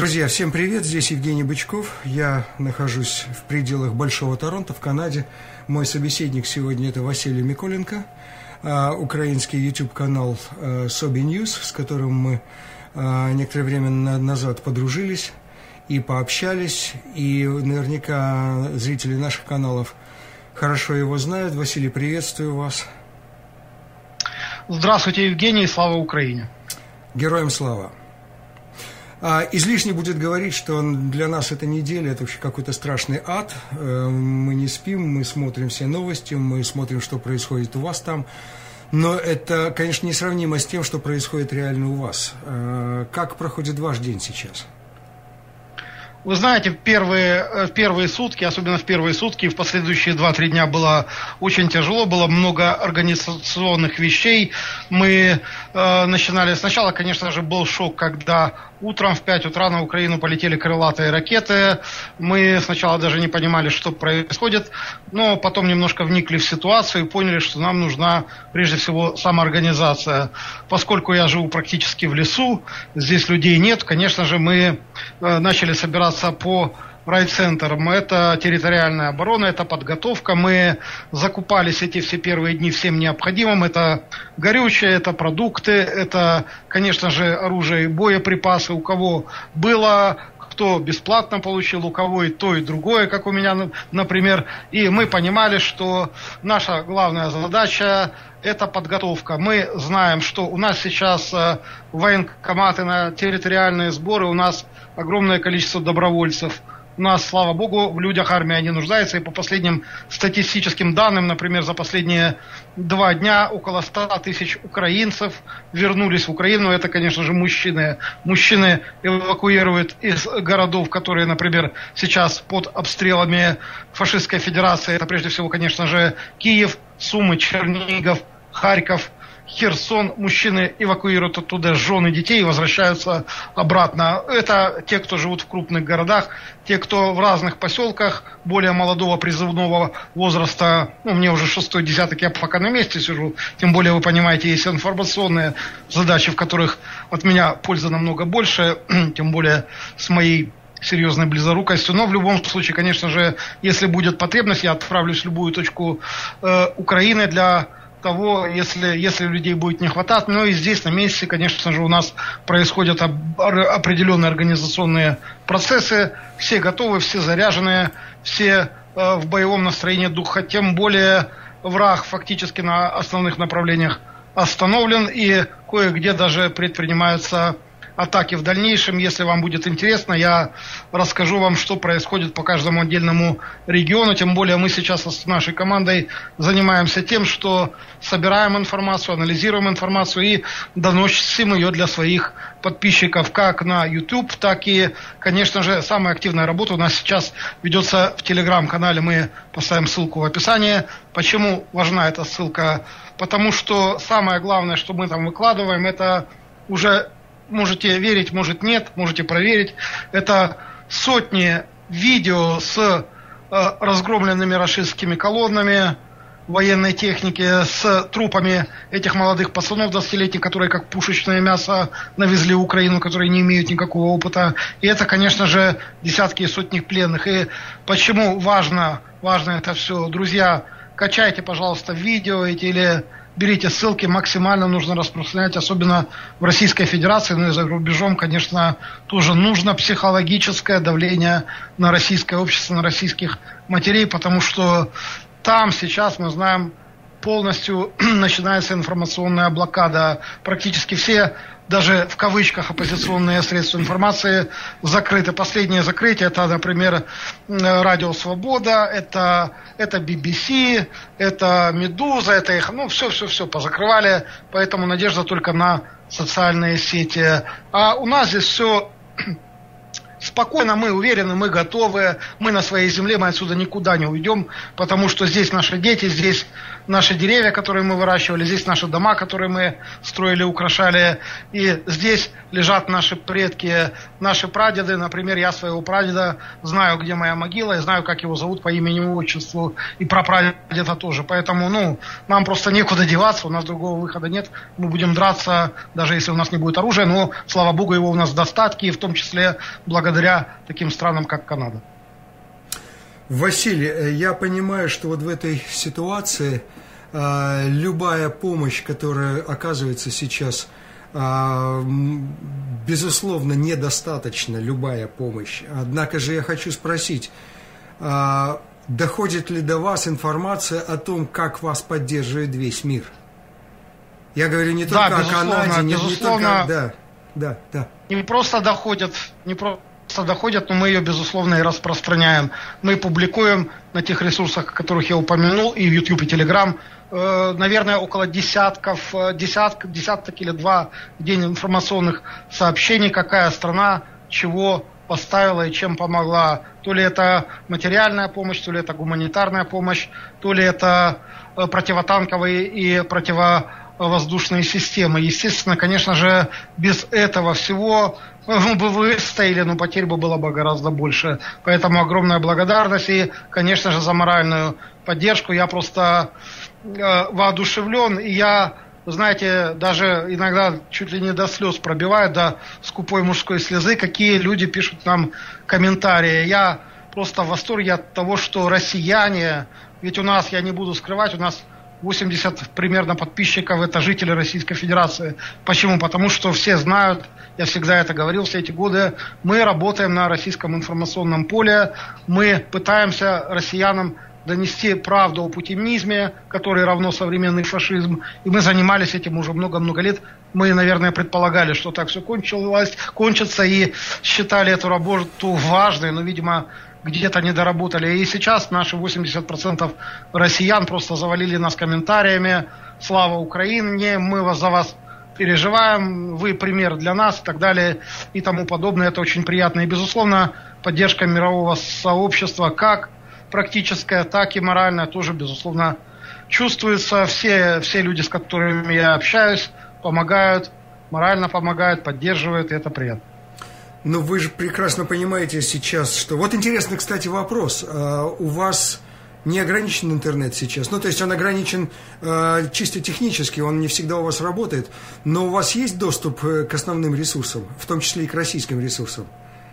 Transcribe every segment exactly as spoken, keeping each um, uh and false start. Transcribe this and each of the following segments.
Друзья, всем привет, здесь Евгений Бычков, я нахожусь в пределах Большого Торонто в Канаде. Мой собеседник сегодня это Василий Миколенко, украинский YouTube-канал Sobi News, с которым мы некоторое время назад подружились и пообщались, и наверняка зрители наших каналов хорошо его знают. Василий, приветствую вас. Здравствуйте, Евгений, слава Украине. Героям слава. Излишне будет говорить, что для нас эта неделя – это вообще какой-то страшный ад. Мы не спим, мы смотрим все новости, мы смотрим, что происходит у вас там. Но это, конечно, несравнимо с тем, что происходит реально у вас. Как проходит ваш день сейчас? Вы знаете, в первые, в первые сутки, особенно в первые сутки, в последующие два-три дня было очень тяжело, было много организационных вещей. Мы э, начинали сначала, конечно же, был шок, когда утром в пять утра на Украину полетели крылатые ракеты. Мы сначала даже не понимали, что происходит, но потом немножко вникли в ситуацию и поняли, что нам нужна прежде всего самоорганизация. Поскольку я живу практически в лесу, здесь людей нет, конечно же, мы э, начали собираться по райцентрам. Это территориальная оборона, это подготовка. Мы закупались эти все первые дни всем необходимым. Это горючее, это продукты, это, конечно же, оружие и боеприпасы. У кого было, кто бесплатно получил, у кого и то, и другое, как у меня, например. И мы понимали, что наша главная задача – это подготовка. Мы знаем, что у нас сейчас военкоматы на территориальные сборы, у нас огромное количество добровольцев. У нас, слава богу, в людях армия не нуждается. И по последним статистическим данным, например, за последние два дня около ста тысяч украинцев вернулись в Украину. Это, конечно же, мужчины. Мужчины эвакуируют из городов, которые, например, сейчас под обстрелами фашистской федерации. Это, прежде всего, конечно же, Киев, Сумы, Чернигов, Харьков, Херсон. Мужчины эвакуируют оттуда жен и детей и возвращаются обратно. Это те, кто живут в крупных городах, те, кто в разных поселках более молодого призывного возраста. Ну, мне уже шестой десяток, я пока на месте сижу. Тем более, вы понимаете, есть информационные задачи, в которых от меня пользы намного больше, тем более с моей серьезной близорукостью. Но в любом случае, конечно же, если будет потребность, я отправлюсь в любую точку э, Украины для того, если, если людей будет не хватать. Но и здесь на месте, конечно же, у нас происходят определенные организационные процессы. Все готовы, все заряженные, все э, в боевом настроении духа. Тем более враг фактически на основных направлениях остановлен, и кое-где даже предпринимаются атаки в дальнейшем. Если вам будет интересно, я расскажу вам, что происходит по каждому отдельному региону. Тем более мы сейчас с нашей командой занимаемся тем, что собираем информацию, анализируем информацию и доносим ее для своих подписчиков как на YouTube, так и, конечно же, самая активная работа у нас сейчас ведется в Telegram-канале. Мы поставим ссылку в описании. Почему важна эта ссылка? Потому что самое главное, что мы там выкладываем, это уже... Можете верить, может нет, можете проверить. Это сотни видео с э, разгромленными рашистскими колоннами военной техники, с трупами этих молодых пацанов двадцатилетних, которые как пушечное мясо навезли в Украину, которые не имеют никакого опыта. И это, конечно же, десятки и сотни пленных. И почему важно, важно это все? Друзья, качайте, пожалуйста, видео эти или... Берите ссылки, максимально нужно распространять, особенно в Российской Федерации, но и за рубежом, конечно, тоже нужно психологическое давление на российское общество, на российских матерей, потому что там сейчас, мы знаем, полностью начинается информационная блокада. Практически все, даже в кавычках, оппозиционные средства информации закрыты. Последнее закрытие, это, например, Радио Свобода, это, это би би си, это Медуза, это их, ну, все-все-все позакрывали, поэтому надежда только на социальные сети. А у нас здесь все спокойно, мы уверены, мы готовы, мы на своей земле, мы отсюда никуда не уйдем, потому что здесь наши дети, здесь наши деревья, которые мы выращивали, здесь наши дома, которые мы строили, украшали, и здесь лежат наши предки, наши прадеды. Например, я своего прадеда знаю, где моя могила, и знаю, как его зовут по имени и отчеству, и прапрадеда тоже. Поэтому, ну, нам просто некуда деваться, у нас другого выхода нет. Мы будем драться, даже если у нас не будет оружия, но, слава богу, его у нас в достатке, и в том числе благодаря таким странам, как Канада. Василий, я понимаю, что вот в этой ситуации э, любая помощь, которая оказывается сейчас, э, безусловно, недостаточна, любая помощь. Однако же я хочу спросить, э, доходит ли до вас информация о том, как вас поддерживает весь мир? Я говорю не только да, о Канаде, не, не только... Да, да, да. Не просто доходят, не просто... доходят, но мы ее, безусловно, и распространяем. Мы публикуем на тех ресурсах, о которых я упомянул, и в YouTube, и Telegram, э, наверное, около десятков, десяток, десяток или два в день информационных сообщений, какая страна чего поставила и чем помогла. То ли это материальная помощь, то ли это гуманитарная помощь, то ли это противотанковые и противовоздушные системы. Естественно, конечно же, без этого всего мы бы выстояли, но потерь бы было бы гораздо больше. Поэтому огромная благодарность и, конечно же, за моральную поддержку. Я просто э, воодушевлен, и я, знаете, даже иногда чуть ли не до слез пробивает, до скупой мужской слезы, какие люди пишут нам комментарии. Я просто в восторге от того, что россияне, ведь у нас, я не буду скрывать, у нас восемьдесят примерно подписчиков – это жители Российской Федерации. Почему? Потому что все знают, я всегда это говорил все эти годы, мы работаем на российском информационном поле, мы пытаемся россиянам донести правду о путинизме, который равно современный фашизм, и мы занимались этим уже много-много лет. Мы, наверное, предполагали, что так все кончилось, кончится, и считали эту работу важной, но, видимо, где-то не доработали. И сейчас наши восемьдесят процентов россиян просто завалили нас комментариями: «Слава Украине! Мы вас за вас переживаем! Вы пример для нас!» и так далее и тому подобное. Это очень приятно. И, безусловно, поддержка мирового сообщества, как практическая, так и моральная, тоже, безусловно, чувствуется. Все, все люди, с которыми я общаюсь, помогают, морально помогают, поддерживают, и это приятно. Но вы же прекрасно понимаете сейчас, что... Вот интересный, кстати, вопрос. У вас не ограничен интернет сейчас? Ну, то есть он ограничен чисто технически, он не всегда у вас работает, но у вас есть доступ к основным ресурсам, в том числе и к российским ресурсам?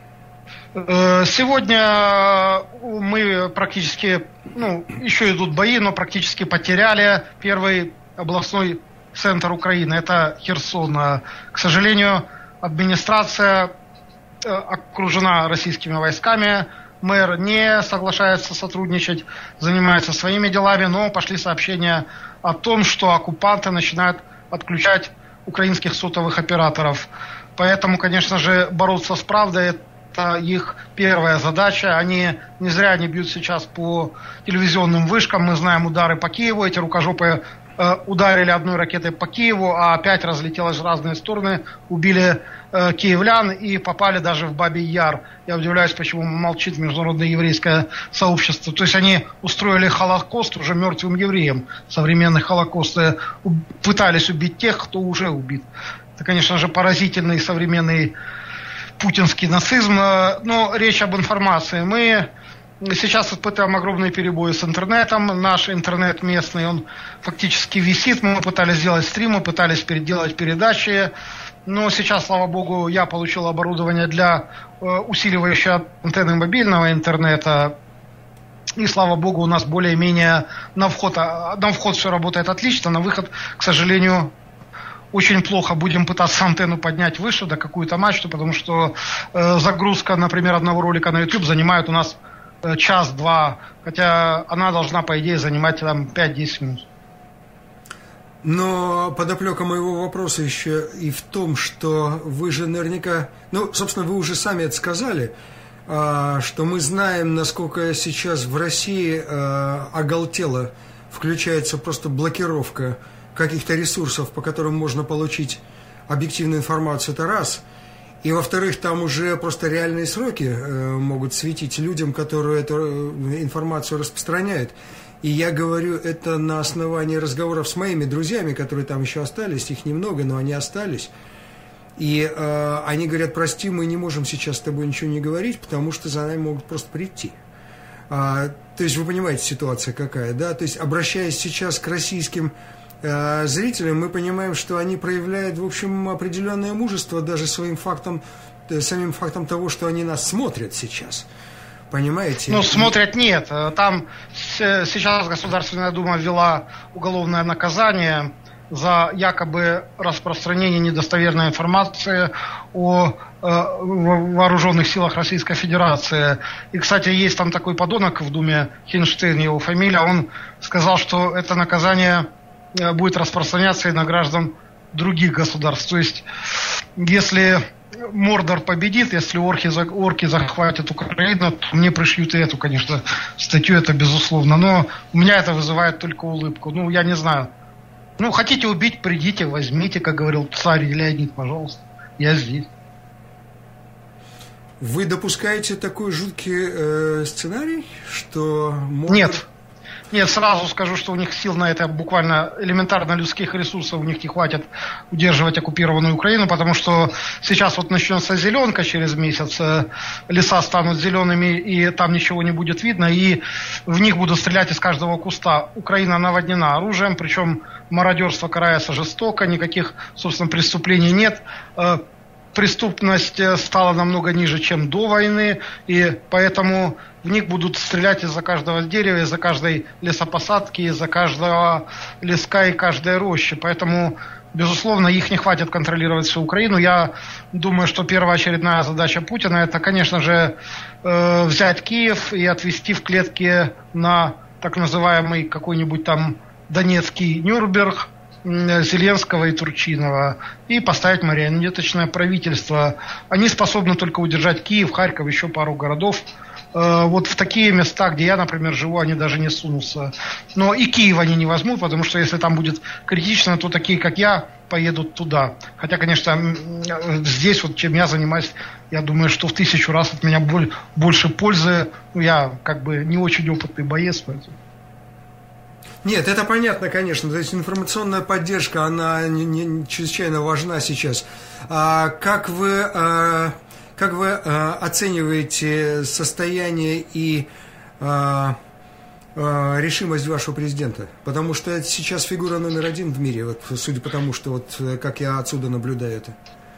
Сегодня мы практически, ну, еще идут бои, но практически потеряли первый областной центр Украины. Это Херсон. К сожалению, администрация окружена российскими войсками, мэр не соглашается сотрудничать, занимается своими делами, но пошли сообщения о том, что оккупанты начинают отключать украинских сотовых операторов. Поэтому, конечно же, бороться с правдой – это их первая задача. Они не зря не бьют сейчас по телевизионным вышкам. Мы знаем удары по Киеву, эти рукожопые ударили одной ракетой по Киеву, а опять разлетелось в разные стороны, убили э, киевлян и попали даже в Бабий Яр. Я удивляюсь, почему молчит международное еврейское сообщество. То есть они устроили Холокост уже мертвым евреям. Современный Холокост. Пытались убить тех, кто уже убит. Это, конечно же, поразительный современный путинский нацизм. Но речь об информации. Мы сейчас испытываем огромные перебои с интернетом. Наш интернет местный, он фактически висит. Мы пытались сделать стримы, пытались переделать передачи. Но сейчас, слава богу, я получил оборудование для э, усиливающей антенны мобильного интернета. И, слава богу, у нас более-менее на вход, на вход все работает отлично, на выход, к сожалению, очень плохо. Будем пытаться антенну поднять выше, до какую-то мачту, потому что э, загрузка, например, одного ролика на YouTube занимает у нас час-два, хотя она должна, по идее, занимать там пять-десять минут. Но подоплека моего вопроса еще и в том, что вы же наверняка... Ну, собственно, вы уже сами это сказали, что мы знаем, насколько сейчас в России оголтело включается просто блокировка каких-то ресурсов, по которым можно получить объективную информацию. Это раз. И, во-вторых, там уже просто реальные сроки э, могут светить людям, которые эту информацию распространяют. И я говорю это на основании разговоров с моими друзьями, которые там еще остались, их немного, но они остались. И э, они говорят: прости, мы не можем сейчас с тобой ничего не говорить, потому что за нами могут просто прийти. А, то есть вы понимаете, ситуация какая, да? То есть, обращаясь сейчас к российским э, зрителям, мы понимаем, что они проявляют, в общем, определенное мужество даже своим фактом, э, самим фактом того, что они нас смотрят сейчас. Понимаете? Ну, смотрят нет. Там сейчас Государственная Дума ввела уголовное наказание за якобы распространение недостоверной информации о вооруженных силах Российской Федерации. И, кстати, есть там такой подонок в Думе, Хинштейн, его фамилия, он сказал, что это наказание будет распространяться и на граждан других государств. То есть, если Мордор победит, если орки, орки захватят Украину, то мне пришлют и эту, конечно, статью, это безусловно. Но у меня это вызывает только улыбку. Ну, я не знаю. Ну, хотите убить, придите, возьмите, как говорил царь Леонид, пожалуйста. Я здесь. Вы допускаете такой жуткий э, сценарий, что... Мордор... Нет. Нет, сразу скажу, что у них сил на это буквально элементарно людских ресурсов у них не хватит удерживать оккупированную Украину, потому что сейчас вот начнется зеленка через месяц, леса станут зелеными, и там ничего не будет видно, и в них будут стрелять из каждого куста. Украина наводнена оружием, причем мародерство карается жестоко, никаких, собственно, преступлений нет. Преступность стала намного ниже, чем до войны, и поэтому в них будут стрелять из-за каждого дерева, из-за каждой лесопосадки, из-за каждого леска и каждой рощи. Поэтому, безусловно, их не хватит контролировать всю Украину. Я думаю, что первоочередная задача Путина – это, конечно же, э, взять Киев и отвести в клетки на так называемый какой-нибудь там Донецкий Нюрнберг, Зеленского и Турчинова, и поставить марионеточное правительство. Они способны только удержать Киев, Харьков, еще пару городов. Вот в такие места, где я, например, живу, они даже не сунутся. Но и Киев они не возьмут, потому что если там будет критично, то такие, как я, поедут туда. Хотя, конечно, здесь, вот чем я занимаюсь, я думаю, что в тысячу раз от меня больше пользы. Ну, я как бы не очень опытный боец, поэтому... Нет, это понятно, конечно. То есть информационная поддержка, она не, не, чрезвычайно важна сейчас. А как вы, а, как вы а, оцениваете состояние и а, а, решимость вашего президента? Потому что это сейчас фигура номер один в мире, вот, судя по тому, что вот, как я отсюда наблюдаю это.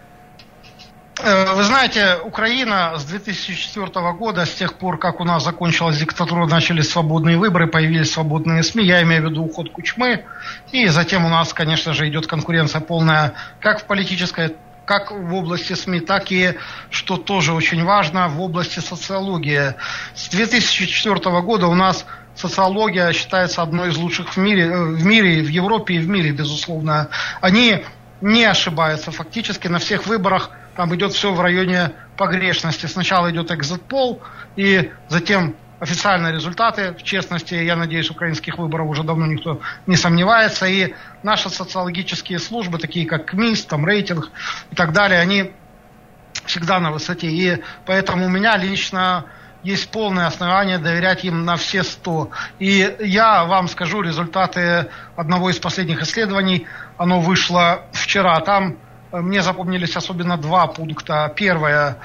Вы знаете, Украина с две тысячи четвёртого года, с тех пор, как у нас закончилась диктатура, начались свободные выборы, появились свободные СМИ, я имею в виду уход Кучмы, и затем у нас, конечно же, идет конкуренция полная как в политической, как в области СМИ, так и, что тоже очень важно, в области социологии. С две тысячи четвёртого года у нас социология считается одной из лучших в мире, в мире, в Европе и в мире, безусловно. Они не ошибаются фактически на всех выборах. Там идет все в районе погрешности. Сначала идет экзит-пол, и затем официальные результаты. В честности, я надеюсь, украинских выборов уже давно никто не сомневается. И наши социологические службы, такие как МИС, там, рейтинг и так далее, они всегда на высоте. И поэтому у меня лично есть полное основание доверять им на все сто. И я вам скажу результаты одного из последних исследований. Оно вышло вчера. Там мне запомнились особенно два пункта. Первое.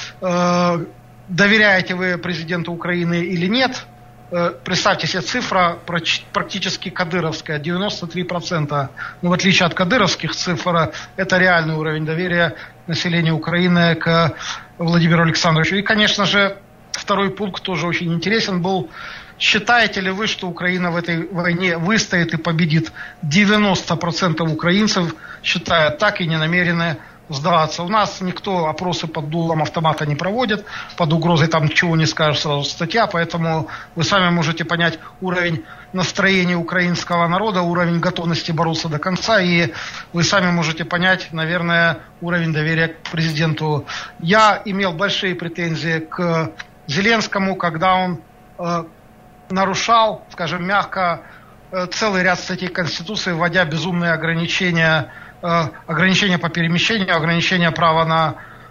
Э, доверяете вы президенту Украины или нет? Э, представьте себе, цифра практически кадыровская. девяносто три процента. Но в отличие от кадыровских цифр, это реальный уровень доверия населения Украины к Владимиру Александровичу. И, конечно же, второй пункт тоже очень интересен был. Считаете ли вы, что Украина в этой войне выстоит и победит? девяносто процентов украинцев считают так и не намерены сдаваться. У нас никто опросы под дулом автомата не проводит, под угрозой там ничего не скажешь, сразу статья, поэтому вы сами можете понять уровень настроения украинского народа, уровень готовности бороться до конца, и вы сами можете понять, наверное, уровень доверия к президенту. Я имел большие претензии к Зеленскому, когда он э, нарушал, скажем мягко, э, целый ряд статей Конституции, вводя безумные ограничения, э, ограничения по перемещению, ограничения права на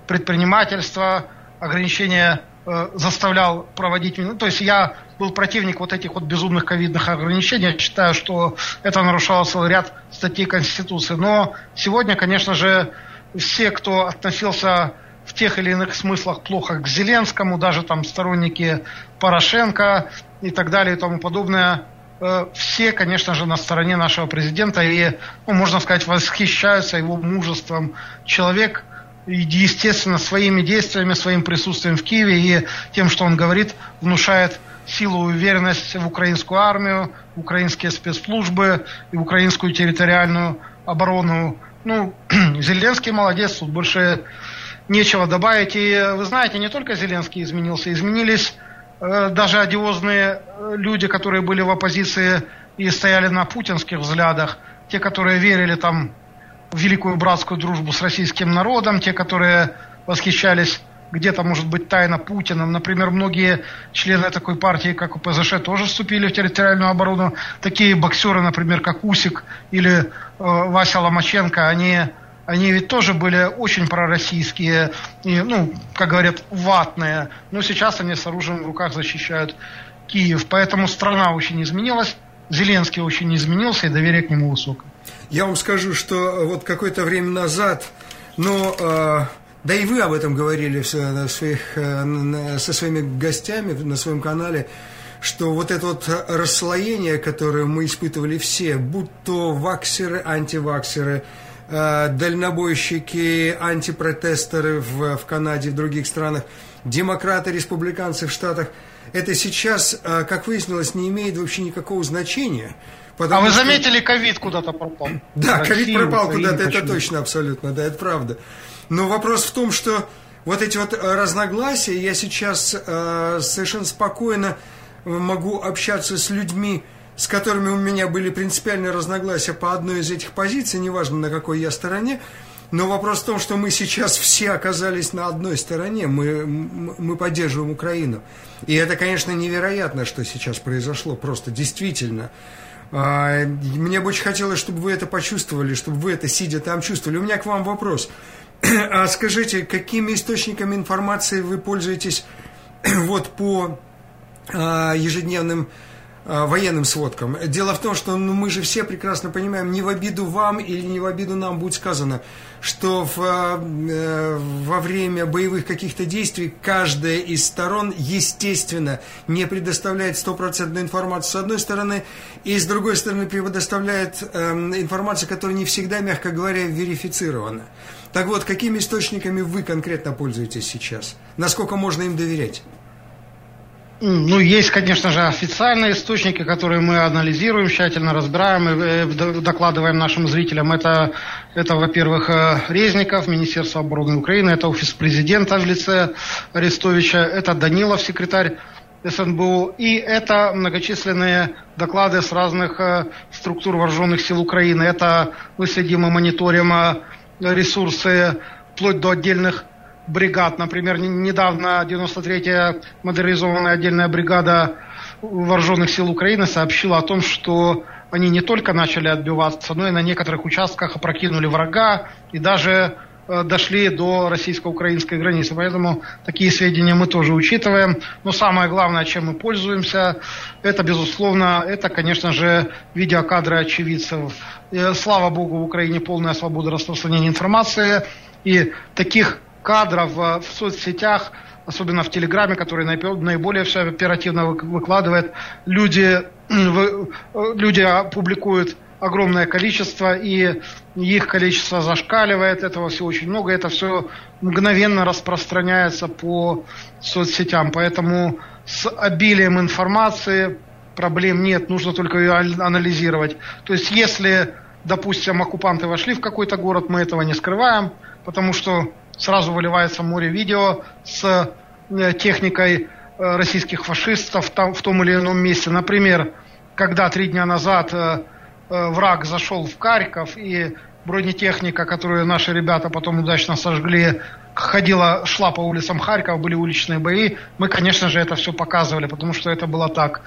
предпринимательства, ограничения э, заставлял проводить... Ну, то есть я был противник вот этих вот безумных ковидных ограничений. Я считаю, что это нарушало целый ряд статей Конституции. Но сегодня, конечно же, все, кто относился в тех или иных смыслах плохо к Зеленскому, даже там сторонники Порошенко и так далее и тому подобное, все, конечно же, на стороне нашего президента и, ну, можно сказать, восхищаются его мужеством. Человек, естественно, своими действиями, своим присутствием в Киеве и тем, что он говорит, внушает силу и уверенность в украинскую армию, в украинские спецслужбы и в украинскую территориальную оборону. Ну, Зеленский молодец, тут больше нечего добавить. И вы знаете, не только Зеленский изменился, изменились даже одиозные люди, которые были в оппозиции и стояли на путинских взглядах, те, которые верили там в великую братскую дружбу с российским народом, те, которые восхищались где-то, может быть, тайно Путиным. Например, многие члены такой партии, как ОПЗЖ, тоже вступили в территориальную оборону. Такие боксеры, например, как Усик или э, Вася Ломаченко, они... Они ведь тоже были очень пророссийские, и, ну, как говорят, ватные. Но сейчас они с оружием в руках защищают Киев. Поэтому страна очень изменилась, Зеленский очень изменился, и доверие к нему высокое. Я вам скажу, что вот какое-то время назад, ну, э, да и вы об этом говорили все, на своих, э, со своими гостями на своем канале, что вот это вот расслоение, которое мы испытывали все, будь то ваксеры, антиваксеры, дальнобойщики, антипротесторы в, в Канаде, в других странах, демократы, республиканцы в Штатах, это сейчас, как выяснилось, не имеет вообще никакого значения. А вы заметили, ковид куда-то пропал? Да, ковид пропал куда-то, это точно, абсолютно, да, это правда. Но вопрос в том, что вот эти вот разногласия, я сейчас э, совершенно спокойно могу общаться с людьми, с которыми у меня были принципиальные разногласия по одной из этих позиций, неважно, на какой я стороне, но вопрос в том, что мы сейчас все оказались на одной стороне, мы, мы поддерживаем Украину. И это, конечно, невероятно, что сейчас произошло, просто действительно. Мне бы очень хотелось, чтобы вы это почувствовали, чтобы вы это, сидя там, чувствовали. У меня к вам вопрос. А скажите, какими источниками информации вы пользуетесь вот по ежедневным военным сводкам? Дело в том, что ну, мы же все прекрасно понимаем, не в обиду вам или не в обиду нам будет сказано, что в, э, во время боевых каких-то действий каждая из сторон, естественно, не предоставляет стопроцентную информацию с одной стороны, и с другой стороны предоставляет э, информацию, которая не всегда, мягко говоря, верифицирована. Так вот, какими источниками вы конкретно пользуетесь сейчас? Насколько можно им доверять? Ну, есть, конечно же, официальные источники, которые мы анализируем, тщательно разбираем и докладываем нашим зрителям. Это, это во-первых, Резников, Министерство обороны Украины, это офис президента в лице Арестовича, это Данилов, секретарь эс эн бэ у, и это многочисленные доклады с разных структур вооруженных сил Украины. Это мы следим и мониторим ресурсы вплоть до отдельных бригад. Например, недавно девяносто третья модернизованная отдельная бригада вооруженных сил Украины сообщила о том, что они не только начали отбиваться, но и на некоторых участках опрокинули врага и даже э, дошли до российско-украинской границы. Поэтому такие сведения мы тоже учитываем. Но самое главное, чем мы пользуемся, это, безусловно, это, конечно же, видеокадры очевидцев. И, слава богу, в Украине полная свобода распространения информации. И таких кадров в соцсетях, особенно в Телеграме, который наиболее все оперативно выкладывает, люди, люди публикуют огромное количество, и их количество зашкаливает, этого всего очень много, это все мгновенно распространяется по соцсетям, поэтому с обилием информации проблем нет, нужно только ее анализировать. То есть если, допустим, оккупанты вошли в какой-то город, мы этого не скрываем, потому что сразу выливается море видео с техникой российских фашистов там, в том или ином месте. Например, когда три дня назад враг зашел в Харьков, и бронетехника, которую наши ребята потом удачно сожгли, ходила, шла по улицам Харькова, были уличные бои, мы, конечно же, это все показывали, потому что это было так.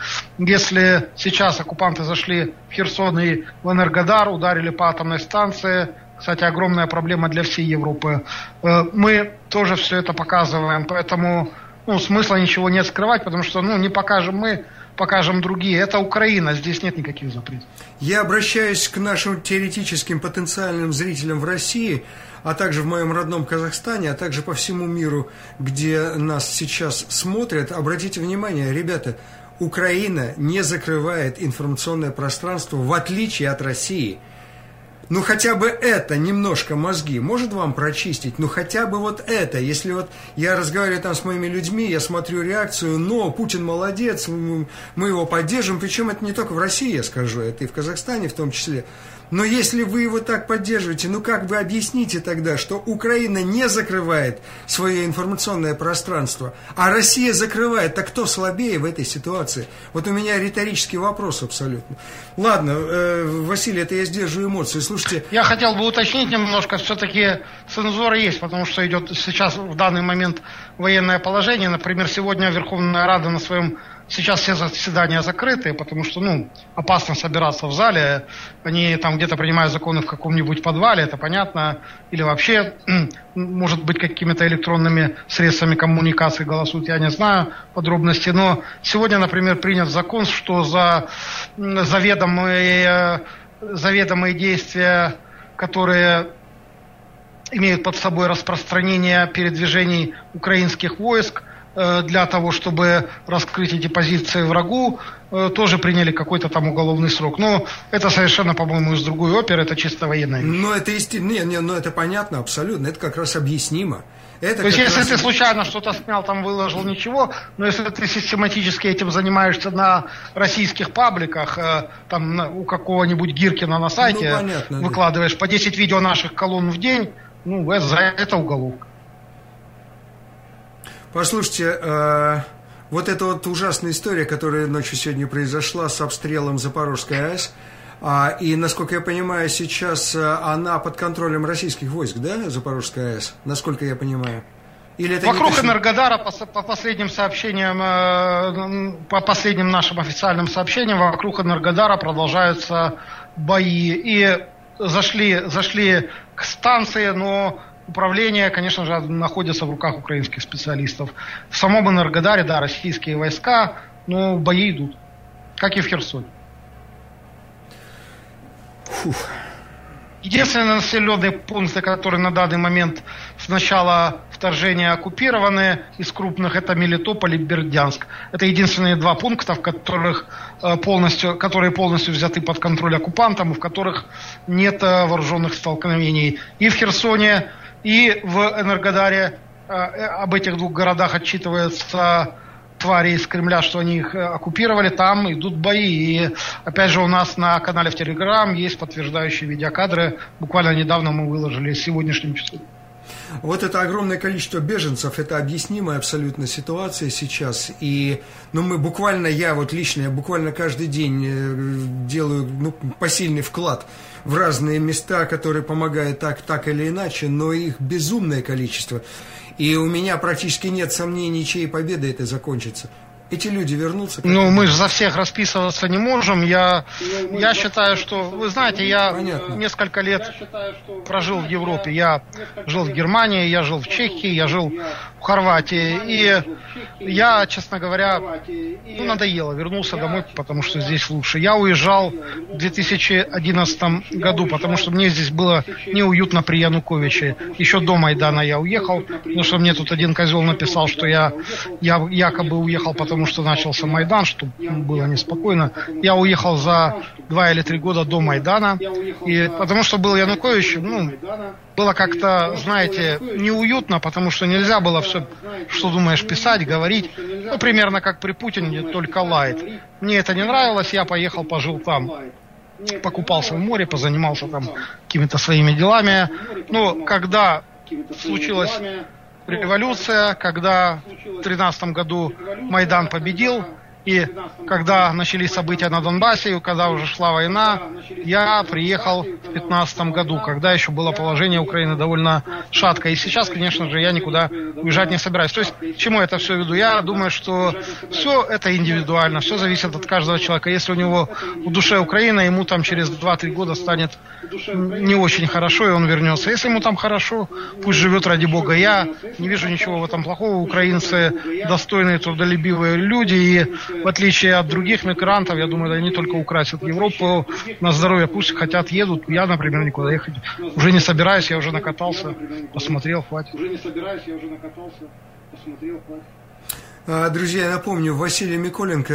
Если сейчас оккупанты зашли в Херсон и в Энергодар, ударили по атомной станции, кстати, огромная проблема для всей Европы. Мы тоже все это показываем, поэтому ну, смысла ничего нет скрывать, потому что ну, не покажем мы, покажем другие. Это Украина, здесь нет никаких запретов. Я обращаюсь к нашим теоретическим потенциальным зрителям в России, а также в моем родном Казахстане, а также по всему миру, где нас сейчас смотрят. Обратите внимание, ребята, Украина не закрывает информационное пространство, в отличие от России. Ну, хотя бы это, немножко мозги, может вам прочистить? Ну, хотя бы вот это. Если вот я разговариваю там с моими людьми, я смотрю реакцию, но Путин молодец, мы его поддержим. Причем это не только в России, я скажу, это и в Казахстане в том числе. Но если вы его так поддерживаете, ну как вы объясните тогда, что Украина не закрывает свое информационное пространство, а Россия закрывает, так кто слабее в этой ситуации? Вот у меня риторический вопрос абсолютно. Ладно, э, Василий, это я сдерживаю эмоции. Слушайте... Я хотел бы уточнить немножко, все-таки цензура есть, потому что идет сейчас в данный момент военное положение. Например, сегодня Верховная Рада на своем... Сейчас все заседания закрыты, потому что, ну, опасно собираться в зале. Они там где-то принимают законы в каком-нибудь подвале, это понятно. Или вообще, может быть, какими-то электронными средствами коммуникации голосуют, я не знаю подробностей. Но сегодня, например, принят закон, что за заведомые, заведомые действия, которые имеют под собой распространение передвижений украинских войск, для того, чтобы раскрыть эти позиции врагу, тоже приняли какой-то там уголовный срок. Но это совершенно, по-моему, из другой оперы, это чисто военная вещь. Но это, исти... не, не, но это понятно абсолютно, это как раз объяснимо. Это То есть, если раз... ты случайно что-то снял, там выложил, ничего, но если ты систематически этим занимаешься на российских пабликах, там у какого-нибудь Гиркина на сайте, ну, понятно, выкладываешь да. по десять видео наших колонн в день, ну, за это уголовка. Послушайте, э, вот эта вот ужасная история, которая ночью сегодня произошла с обстрелом Запорожской АЭС, а, и, насколько я понимаю, сейчас она под контролем российских войск, да, Запорожская АЭС, насколько я понимаю? Или это Вокруг Энергодара, по, по последним сообщениям, э, по последним нашим официальным сообщениям, вокруг Энергодара продолжаются бои. И зашли, зашли к станции, но... Управление, конечно же, находится в руках украинских специалистов. В самом Энергодаре, да, российские войска, но бои идут, как и в Херсоне. Фух. Единственные населенные пункты, которые на данный момент с начала вторжения оккупированы из крупных, это Мелитополь и Бердянск. Это единственные два пункта, в которых полностью, которые полностью взяты под контроль оккупантом, и в которых нет вооруженных столкновений. И в Херсоне, и в Энергодаре э, об этих двух городах отчитываются твари из Кремля, что они их оккупировали, там идут бои. И опять же у нас на канале в Телеграм есть подтверждающие видеокадры. Буквально недавно мы выложили сегодняшним числом. Вот это огромное количество беженцев, это объяснимая абсолютно ситуация сейчас. И ну, мы буквально, я вот лично, я буквально каждый день делаю ну, посильный вклад в разные места, которые помогают так, так или иначе, но их безумное количество. И у меня практически нет сомнений, чьей победой это закончится. Эти люди вернутся? Ну, мы же за всех расписываться не можем. Я, я считаю, что... Вы знаете, я Понятно. несколько лет прожил в Европе. Я жил в Германии, я жил в Чехии, я жил в Хорватии. И я, честно говоря, ну, надоело. Вернулся домой, потому что здесь лучше. Я уезжал в две тысячи одиннадцатом году, потому что мне здесь было неуютно при Януковиче. Еще до Майдана я уехал, потому что мне тут один козел написал, что я, я якобы уехал, потому что начался Майдан, чтобы было неспокойно. Я уехал за два или три года до Майдана, и потому что был Янукович, ну, было как-то, знаете, неуютно, потому что нельзя было все, что думаешь, писать, говорить, ну, примерно как при Путине, только лайт. Мне это не нравилось, я поехал, пожил там, покупался в море, позанимался там какими-то своими делами. Но когда случилось... революция, когда в тринадцатом году Майдан победил, И когда начались события на Донбассе, когда уже шла война, я приехал в две тысячи пятнадцатом году, когда еще было положение Украины довольно шаткое. И сейчас, конечно же, я никуда уезжать не собираюсь. То есть, к чему я это все веду? Я думаю, что все это индивидуально, все зависит от каждого человека. Если у него в душе Украина, ему там через два-три года станет не очень хорошо, и он вернется. Если ему там хорошо, пусть живет ради Бога. Я не вижу ничего в этом плохого. Украинцы достойные, трудолюбивые люди, и в отличие от других мигрантов, я думаю, они только украсят Европу на здоровье. Пусть хотят, едут. Я, например, никуда ехать уже не собираюсь, я уже накатался, посмотрел, хватит. Уже не собираюсь, я уже накатался, посмотрел, хватит. Друзья, я напомню, Василий Миколенко,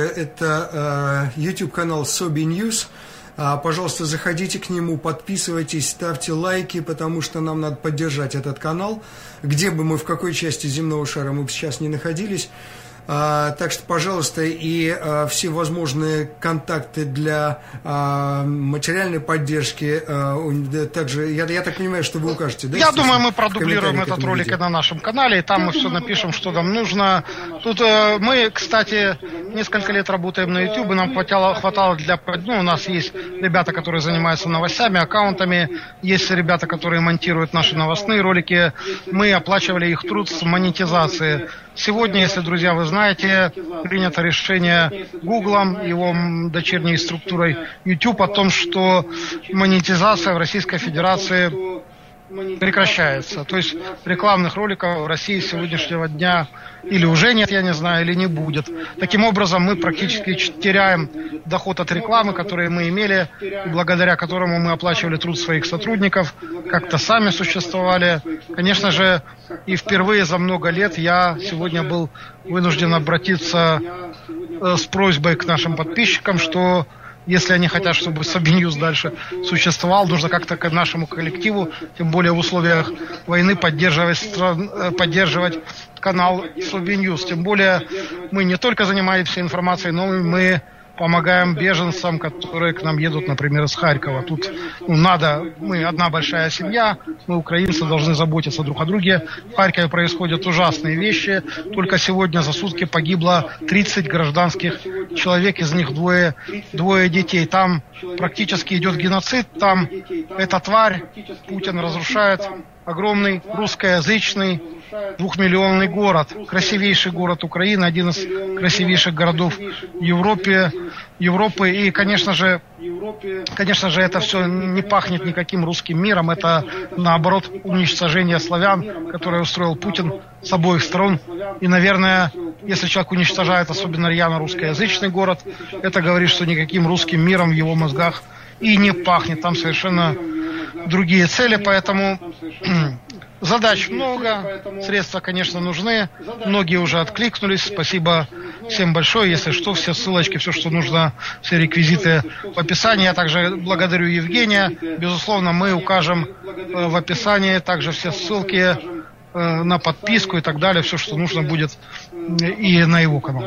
это YouTube-канал Соби Ньюс. Пожалуйста, заходите к нему, подписывайтесь, ставьте лайки, потому что нам надо поддержать этот канал, где бы мы, в какой части земного шара мы бы сейчас не находились. А, так что, пожалуйста, и а, все возможные контакты для а, материальной поддержки, а, также, я, я так понимаю, что вы укажете, да? Я думаю, мы продублируем этот ролик видео. на нашем канале, и там мы все напишем, что нам нужно. Тут э, мы, кстати, несколько лет работаем на YouTube, и нам хватало, хватало для... Ну, у нас есть ребята, которые занимаются новостями, аккаунтами, есть ребята, которые монтируют наши новостные ролики. Мы оплачивали их труд с монетизацией. Сегодня, если, друзья, вы знаете, принято решение Гуглом, его дочерней структурой YouTube о том, что монетизация в Российской Федерации прекращается. То есть рекламных роликов в России с сегодняшнего дня или уже нет, я не знаю, или не будет. Таким образом, мы практически теряем доход от рекламы, который мы имели, и благодаря которому мы оплачивали труд своих сотрудников, как-то сами существовали. Конечно же, и впервые за много лет я сегодня был вынужден обратиться с просьбой к нашим подписчикам, что если они хотят, чтобы Соби Ньюс дальше существовал, нужно как-то к нашему коллективу, тем более в условиях войны, поддерживать, поддерживать канал Соби Ньюс. Тем более мы не только занимаемся информацией, но и мы помогаем беженцам, которые к нам едут, например, из Харькова. Тут ну, надо, мы одна большая семья, мы, украинцы, должны заботиться друг о друге. В Харькове происходят ужасные вещи. Только сегодня за сутки погибло тридцать гражданских человек, из них двое, двое детей. Там практически идет геноцид, там эта тварь, Путин разрушает огромный русскоязычный двухмиллионный город, красивейший город Украины, один из красивейших городов Европе, Европы. И, конечно же, конечно же, это все не пахнет никаким русским миром. Это, наоборот, уничтожение славян, которое устроил Путин с обоих сторон. И, наверное, если человек уничтожает особенно рьяно русскоязычный город, это говорит, что никаким русским миром в его мозгах и не пахнет. Там совершенно другие цели, поэтому задач много, средства, конечно, нужны. Многие уже откликнулись. Спасибо всем большое. Если что, все ссылочки, все, что нужно, все реквизиты в описании. Я также благодарю Евгения. Безусловно, мы укажем в описании также все ссылки на подписку и так далее. Все, что нужно будет и на его канал.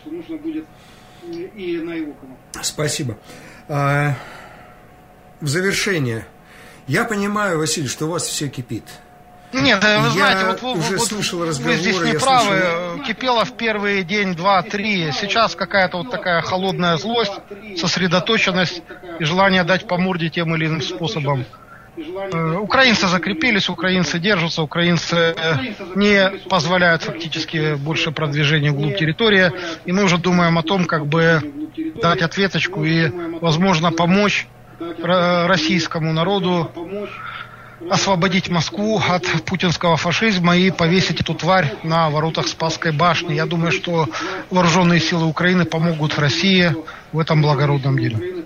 Спасибо. В завершение. Я понимаю, Василий, что у вас все кипит. Нет, вы я знаете, вот, уже вот слышал разговоры, вы здесь не правы. Слышал... Кипело в первый день, два, три. Сейчас какая-то вот такая холодная злость, сосредоточенность и желание дать по морде тем или иным способом. Украинцы закрепились, украинцы держатся, украинцы не позволяют фактически больше продвижения вглубь территории. И мы уже думаем о том, как бы дать ответочку и, возможно, помочь российскому народу освободить Москву от путинского фашизма и повесить эту тварь на воротах Спасской башни. Я думаю, что вооруженные силы Украины помогут России в этом благородном деле.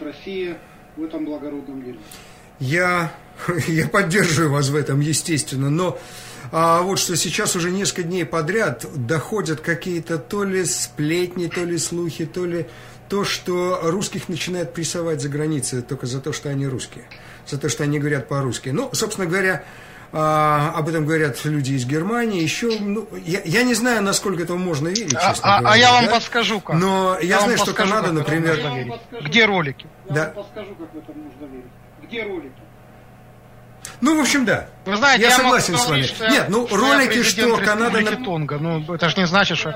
Я, я поддерживаю вас в этом, естественно, но а вот что сейчас уже несколько дней подряд доходят какие-то то ли сплетни, то ли слухи, то ли то, что русских начинают прессовать за границей только за то, что они русские, за то, что они говорят по-русски. Ну, собственно говоря, а, об этом говорят люди из Германии. Еще, ну, я, я не знаю, насколько этому можно верить, честно а, говоря. А я вам да? подскажу как. Но я, я знаю, что подскажу, Канада, например... Где ролики? Да. Я вам подскажу, как в это можно верить. Где ролики? Ну, в общем, да. Вы знаете, я, я согласен могу с вами. что Нет, ну, что ролики, что Канада... Тонга. Ну, это же не значит, что...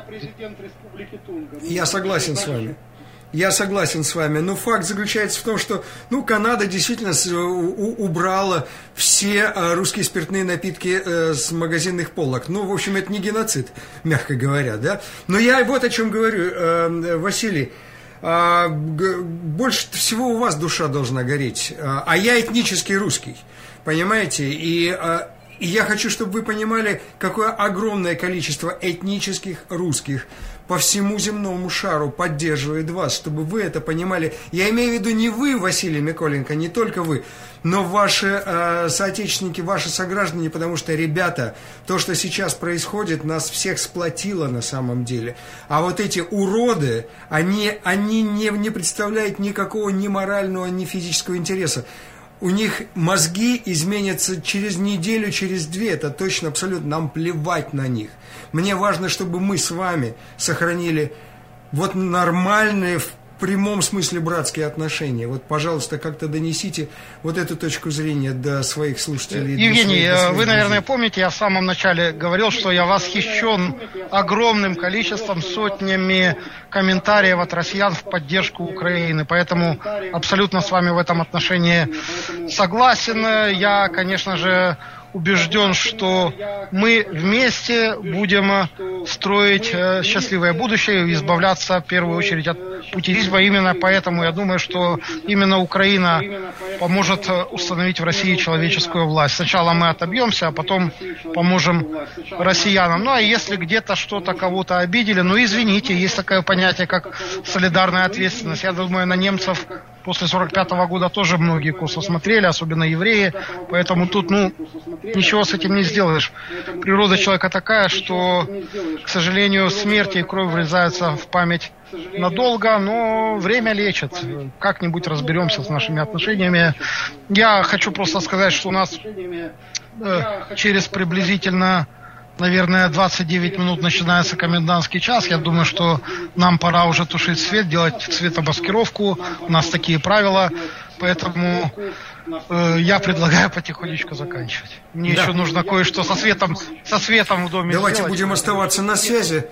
Я согласен с вами. Я согласен с вами. Но факт заключается в том, что, ну, Канада действительно убрала все русские спиртные напитки с магазинных полок. Ну, в общем, это не геноцид, мягко говоря, да. Но я вот о чем говорю, Василий. Больше всего у вас душа должна гореть. А я этнический русский, понимаете? И... И я хочу, чтобы вы понимали, какое огромное количество этнических русских по всему земному шару поддерживает вас, чтобы вы это понимали. Я имею в виду не вы, Василий Миколенко, не только вы, но ваши э, соотечественники, ваши сограждане, потому что, ребята, то, что сейчас происходит, нас всех сплотило на самом деле. А вот эти уроды, они, они не, не представляют никакого ни морального, ни физического интереса. У них мозги изменятся через неделю, через две, это точно, абсолютно, нам плевать на них. Мне важно, чтобы мы с вами сохранили вот нормальные, в прямом смысле братские отношения. Вот, пожалуйста, как-то донесите вот эту точку зрения до своих слушателей. Евгений, до своих, до своих вы, наверное, друзей. помните, я в самом начале говорил, что я восхищен огромным количеством, сотнями комментариев от россиян в поддержку Украины. Поэтому абсолютно с вами в этом отношении согласен. Я, конечно же, убежден, что мы вместе будем строить счастливое будущее и избавляться в первую очередь от путинизма. Именно поэтому я думаю, что именно Украина поможет установить в России человеческую власть. Сначала мы отобьемся, а потом поможем россиянам. Ну а если где-то что-то кого-то обидели, ну извините, есть такое понятие, как солидарная ответственность. Я думаю, на немцев после сорок пятого года тоже многие косо смотрели, особенно евреи. Поэтому тут, ну, ничего с этим не сделаешь. Природа человека такая, что, к сожалению, смерть и кровь врезаются в память надолго, но время лечит. Как-нибудь разберемся с нашими отношениями. Я хочу просто сказать, что у нас э, через приблизительно, наверное, двадцать девять минут начинается комендантский час. Я думаю, что нам пора уже тушить свет, делать цветомаскировку. У нас такие правила. Поэтому э, я предлагаю потихонечку заканчивать. Мне да. еще нужно кое-что со светом, со светом в доме Давайте сделать. будем оставаться на связи.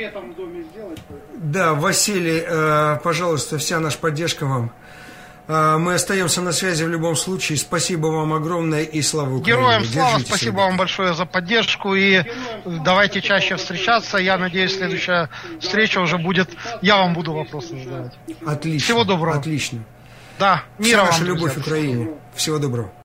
Да, Василий, э, пожалуйста, вся наша поддержка вам. Э, мы остаемся на связи в любом случае. Спасибо вам огромное и слава Украине. Героям слава, Держитесь, спасибо ребята. вам большое за поддержку. И давайте чаще встречаться. Я надеюсь, следующая встреча уже будет... Я вам буду вопросы задавать. Отлично. Всего доброго. Отлично. Да, мира Вся вам, наша друзья. любовь к Украине. Всего доброго.